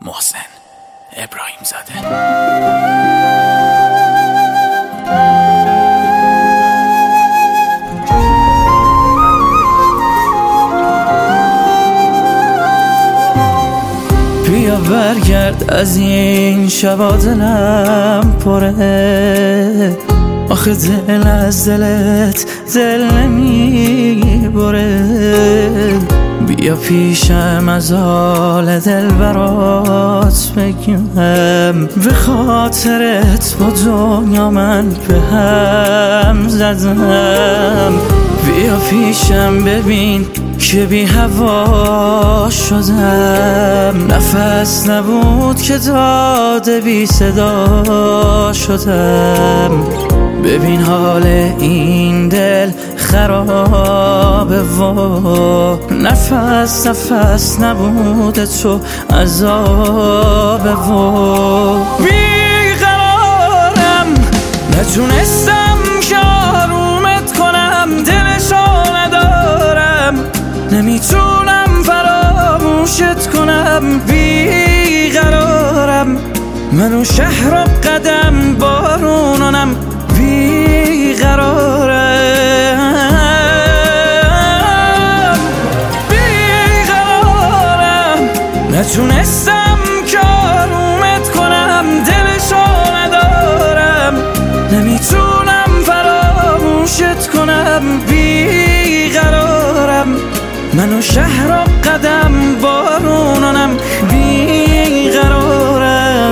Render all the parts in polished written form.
محسن ابراهیم زاده. بیا برگرد از این شبا دلم پره، آخه دل از دلت دل نمیبره. بیا پیشم از حال دل برات بگم، به خاطرت با دنیا من به هم زدم. بیا پیشم ببین که بی هوا شدم، نفس نبود که داده بی صدا شدم. ببین حال این دل خرابه و نفس نبوده تو عذابه و بیقرارم، نتونستم که آرومت کنم، دلشو ندارم، نمیتونم فراموشت کنم. بیقرارم، منو شهر و قدم بارونانم. بیقرارم، نتونستم که آرومت کنم، دلشو ندارم، نمیتونم فراموشت کنم. بیقرارم، منو شهر و قدم بارونانم. بیقرارم،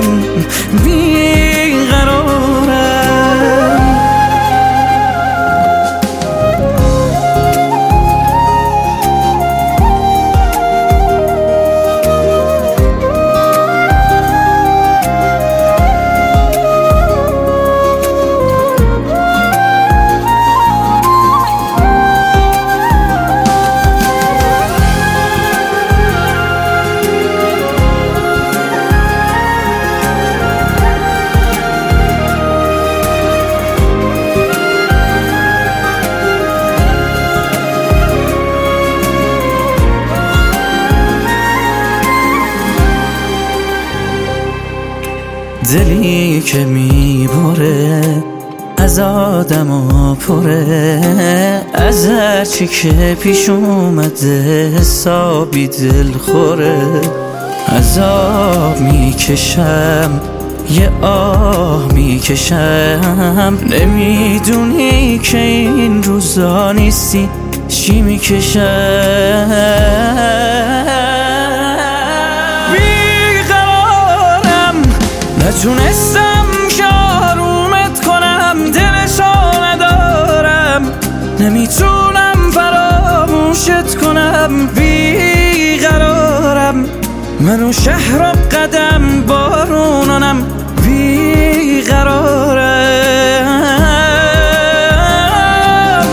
دلی که میبره از آدم و پره، از هرچی که پیش اومده حسابی دل خوره. عذاب میکشم، یه آه میکشم، نمیدونی که این روزا نیستی چی میکشم. نتونستم که آرومت کنم، دلشو ندارم، نمیتونم فراموشت کنم. بیقرارم، منو شهر و قدم بارونانم. بیقرارم،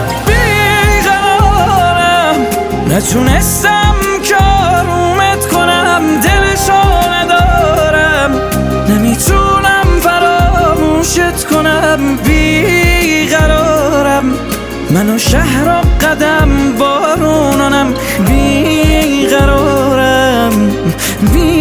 نتونستم که آرومت کنم، دلشو ندارم، نمیتونم فراموشت کنم. بیقرارم، منو شهر و قدم بارونانم. بیقرارم،